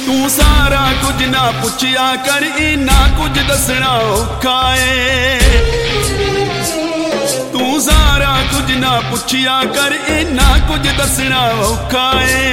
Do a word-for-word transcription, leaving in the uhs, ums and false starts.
तू सारा कुछ ना पुछया कर, इना कुछ दसना औखा है। तू सारा कुछ ना पुछया कर, इना कुछ दसना औखा है।